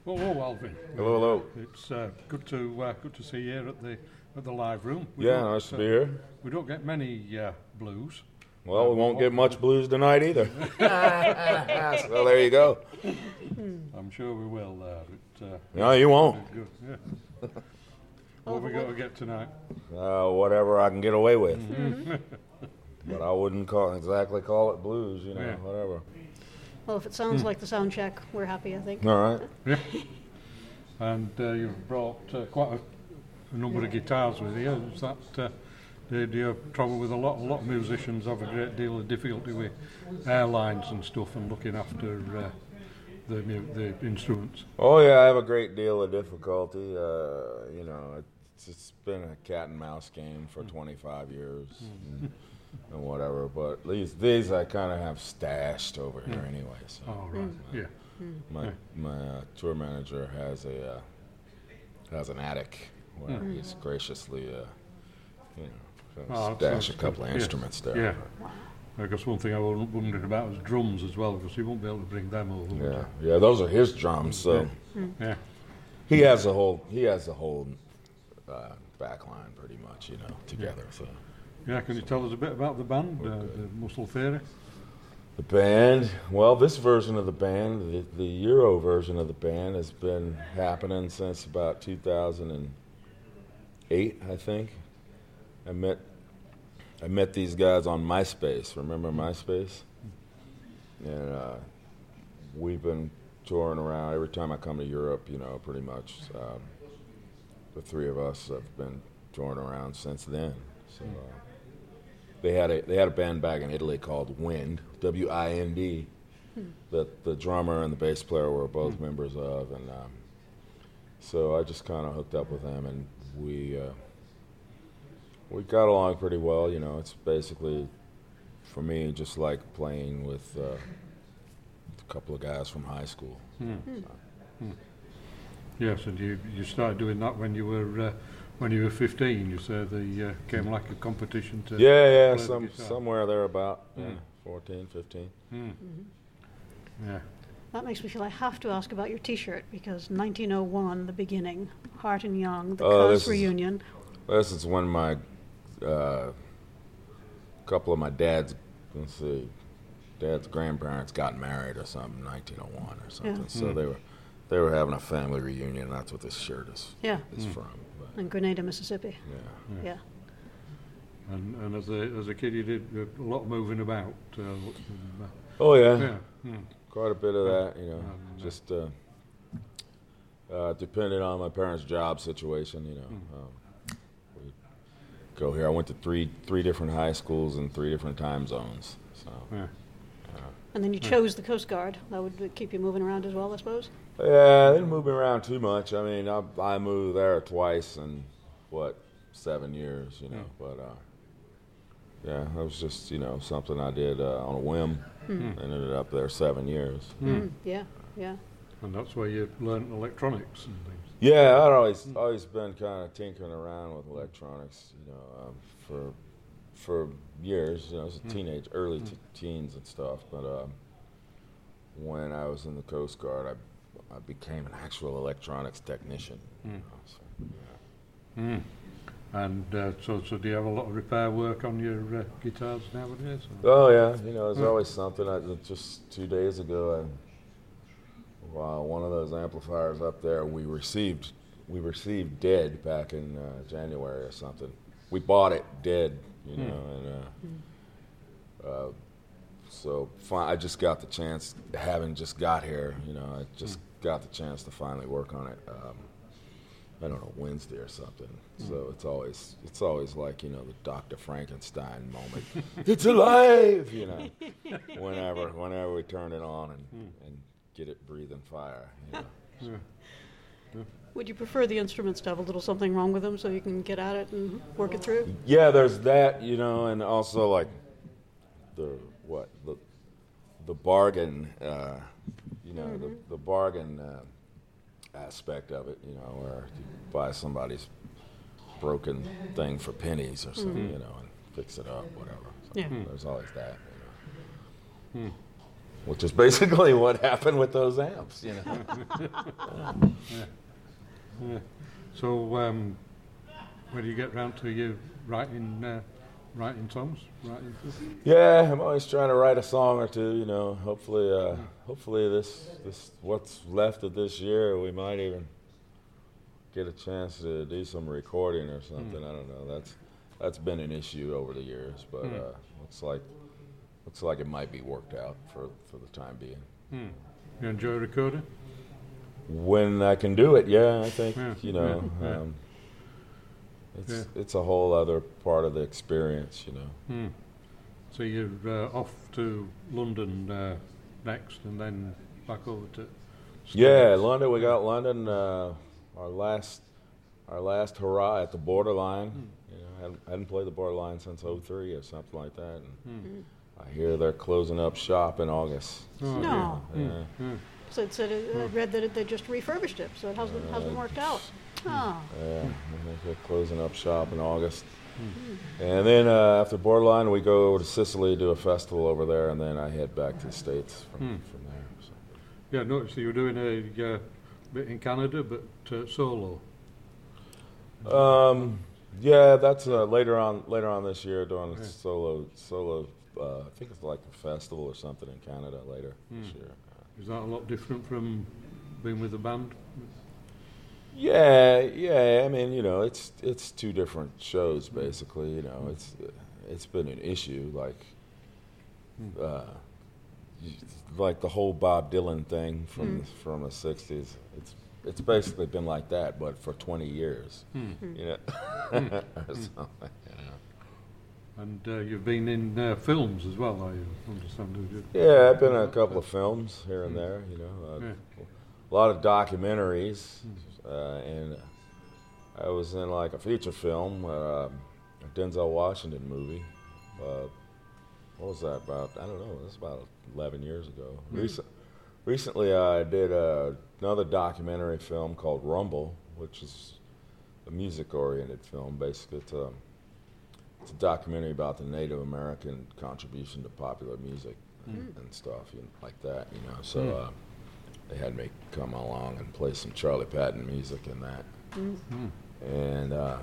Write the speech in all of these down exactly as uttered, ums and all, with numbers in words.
Well, hello, Alvin. Hello, hello. It's uh, good to uh, good to see you here at the at the live room. We Yeah, don't, nice to uh, be here. We don't get many uh, blues. Well, Uh, we won't what- get much blues tonight either. Well, there you go. I'm sure we will. Uh, it, uh, No, you won't. good, yeah. What have we got to get tonight? Uh, whatever I can get away with. Mm-hmm. But I wouldn't call exactly call it blues, you know, Yeah. whatever. Well, if it sounds like the sound check, we're happy, I think. All right. Yeah. And uh, you've brought uh, quite a, a number of guitars with you. Is that uh, do, do you have trouble with a lot? A lot of musicians have a great deal of difficulty with airlines and stuff and looking after uh, the mu- the instruments. Oh yeah, I have a great deal of difficulty. Uh, you know, it's, it's been a cat and mouse game for twenty-five years and, and whatever. But these these I kind of have stashed over here anyway. So All right. Yeah. my Yeah. my uh, tour manager has a uh, has an attic where he's graciously uh, you know Oh, that stash a sounds couple good. of Yeah. instruments there. Yeah. I guess one thing I was wondering about was drums as well, because he won't be able to bring them over. would Yeah, yeah, those are his drums. So he? Yeah. he has the whole he has the whole uh, back line pretty much, you know, together. So Yeah. Can you tell us a bit about the band, uh, the Muscle Theory? the band, well, this version of the band, the, the Euro version of the band, has been happening since about two thousand eight, I think. I met I met these guys on MySpace. Remember MySpace? And uh, we've been touring around every time I come to Europe. You know, pretty much um, the three of us have been touring around since then. So uh, they had a they had a band back in Italy called Wind, W I N D, that the drummer and the bass player were both members of, and um, so I just kind of hooked up with them, and we. Uh, We got along pretty well, you know. It's basically, for me, just like playing with uh, a couple of guys from high school. So, Yes, and you you started doing that when you were uh, when you were fifteen. You said they uh, came like a competition to. yeah, yeah, play the some guitar. somewhere there about, yeah, Mm. fourteen, fifteen. Yeah. That makes me feel I have to ask about your T-shirt, because nineteen oh one, the beginning, Hart and Young, the Oh, Cuz this is- reunion. This is when my, uh, couple of my dad's, let's see, dad's grandparents got married or something, nineteen oh one or something. Yeah. So they were, they were having a family reunion, and that's what this shirt is, Yeah, is from. But, in Grenada, Mississippi. yeah. Yeah. And and as a as a kid, you did a lot of moving about. Uh, uh, Oh, yeah. yeah. Yeah. Quite a bit of that, you know, Um, just uh, uh, depended on my parents' job situation, you know. Um, we go here. I went to three three different high schools in three different time zones. So Yeah. And then you chose the Coast Guard. That would keep you moving around as well, I suppose. yeah, I didn't move me around too much. I mean, I, I moved there twice in what seven years, you know. But uh, yeah, that was just you know something I did uh, on a whim. and ended up there seven years. Mm, yeah, yeah. And that's where you learned electronics and things. Yeah, I'd always always been kind of tinkering around with electronics, you know, um, for for years. You know, as a teenage, early t- teens and stuff. But um, when I was in the Coast Guard, I I became an actual electronics technician. You know, so, yeah. Mm. And uh, so so do you have a lot of repair work on your uh, guitars nowadays? or- Oh yeah, you know, there's always something. I just two days ago, I, wow, one of those amplifiers up there, we received we received dead back in uh, January or something. We bought it dead, you know, and uh, uh, so fi- I just got the chance, having just got here, you know, I just got the chance to finally work on it. Um, I don't know, Wednesday or something. So it's always it's always like, you know, the Doctor Frankenstein moment. It's alive, you know. Whenever whenever we turn it on and, and get it breathing fire, you know. Yeah. Would you prefer the instruments to have a little something wrong with them so you can get at it and work it through? Yeah, there's that, you know, and also like the what the the bargain, uh, you know, the the bargain uh, aspect of it, you know, where you buy somebody's broken thing for pennies or something, you know, and fix it up, whatever. So Yeah. there's always that, you know. which is basically what happened with those amps, you know. Yeah. Yeah. So, um, when you get round to you writing, uh, writing songs, writing stuff? Yeah, I'm always trying to write a song or two, you know. Hopefully, uh, hopefully this, this what's left of this year, we might even get a chance to do some recording or something. Mm. I don't know. That's that's been an issue over the years, but mm. uh, looks like looks like it might be worked out for for the time being. Mm. You enjoy recording? When I can do it, yeah. I think yeah. you know. Yeah. Um, It's yeah. it's a whole other part of the experience, you know. Hmm. So you're uh, off to London uh, next, and then back over to. States. Yeah, London. We got London. Uh, our last our last hurrah at the Borderline. Hmm. You know, I hadn't, hadn't played the Borderline since oh three or something like that. And hmm. I hear they're closing up shop in August. Oh, no. Yeah. yeah. Hmm. So it said it, I read that it, they just refurbished it, so it hasn't uh, hasn't worked out. Oh. Yeah, I think they're closing up shop in August. Mm. And then uh, after Borderline, we go over to Sicily, do a festival over there, and then I head back to the States from, mm. from there. So. Yeah, I noticed you were doing a uh, bit in Canada, but uh, solo. Um, yeah, that's uh, later on later on this year, doing a yeah. solo, solo uh, I think it's like a festival or something in Canada later mm. this year. Is that a lot different from being with the band? Yeah, yeah. I mean, you know, it's it's two different shows basically. You know, it's it's been an issue, like uh, like the whole Bob Dylan thing from mm. the, from the sixties. It's it's basically been like that, but for twenty years. Mm. You know, mm. or something. Yeah. And uh, you've been in uh, films as well, I understand. Yeah, I've been in a couple of films here and there. You know, uh, yeah. a lot of documentaries. Mm. Uh, and I was in like a feature film, uh, a Denzel Washington movie. Uh, what was that about? I don't know. It was about eleven years ago. Mm. Recent, recently, I did uh, another documentary film called Rumble, which is a music-oriented film. Basically, it's a, it's a documentary about the Native American contribution to popular music mm. and stuff, you know, like that. You know, so. Mm. Uh, They had me come along and play some Charlie Patton music in that. Mm-hmm. And uh,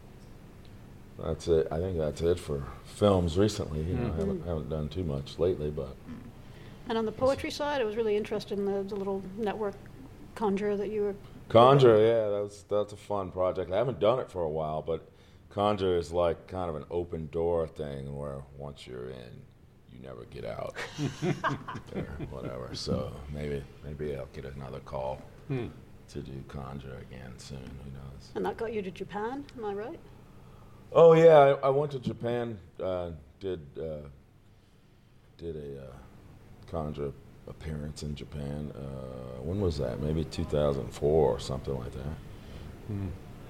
that's it. I think that's it for films recently. You know, mm-hmm. I haven't, haven't done too much lately, but. And on the poetry side, I was really interested in the, the little network Conjure that you were. Conjure, yeah, that's that's a fun project. I haven't done it for a while, but Conjure is like kind of an open door thing where once you're in, you never get out or whatever. So maybe maybe I'll get another call hmm. to do Conjure again soon. Who knows? And that got you to Japan, am I right? Oh yeah, I, I went to Japan. Uh, did uh, did a uh, Conjure appearance in Japan. Uh, when was that? Maybe two thousand four or something like that. Hmm.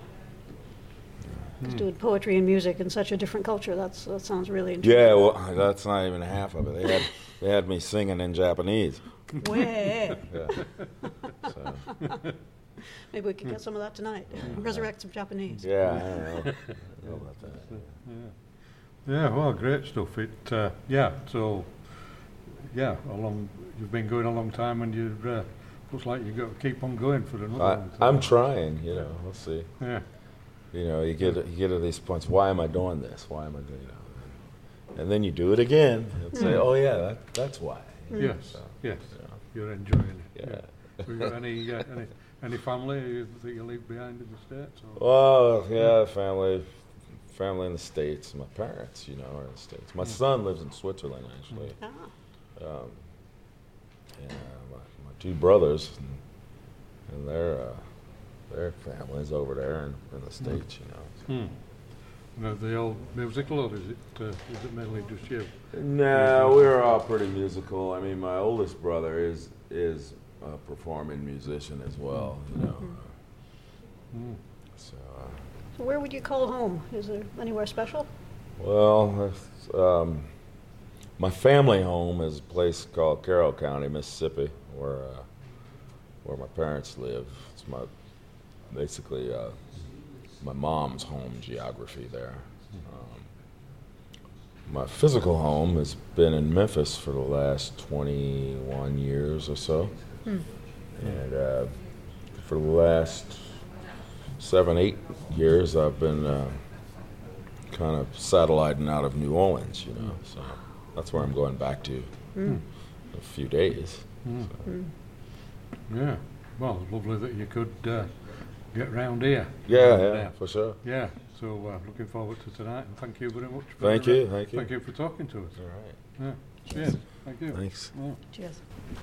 Because doing poetry and music in such a different culture, that's that sounds really interesting. Yeah, well, that's not even half of it. They had they had me singing in Japanese. Way. Yeah. So. Maybe we could get some of that tonight. Resurrect some Japanese. Yeah, I don't know, I don't know about that. Yeah. Yeah, well, great stuff. It uh, yeah. So yeah, a long you've been going a long time, and you uh, looks like you've got to keep on going for another I, long time. I'm trying. You know, we'll see. Yeah. You know, you get you get to these points. Why am I doing this? Why am I doing? You know, and then you do it again and say, "Oh yeah, that, that's why." You yes, know, so, yes, you know. You're enjoying it. Yeah. yeah. Have you got any uh, any any family that you leave behind in the States? Or? Well, yeah, family, family in the States. My parents, you know, are in the States. My mm. son lives in Switzerland actually. Mm. Um, and uh, my, my two brothers, and, and they're. Uh, Their family's over there in, in the States, you know. So. Hmm. Are they all musical, or is it uh, is it mainly just you? No, we're all pretty musical. I mean, my oldest brother is is a performing musician as well, you know. Mm. So, uh, so where would you call home? Is there anywhere special? Well, um, my family home is a place called Carroll County, Mississippi, where uh, where my parents live. It's my basically uh, my mom's home geography there. Um, my physical home has been in Memphis for the last twenty-one years or so. Hmm. And uh, for the last seven, eight years, I've been uh, kind of satelliting out of New Orleans, you know. So that's where I'm going back to Hmm. in a few days. Mm. So. Hmm. Yeah. Well, lovely that you could uh, get round here. Yeah, And, yeah, uh, for sure. yeah. So uh, looking forward to tonight, and thank you very much. For, Thank uh, you, thank you. Thank you for talking to us. All right. Yeah. Cheers. Thank you. Thanks. Yeah. Cheers.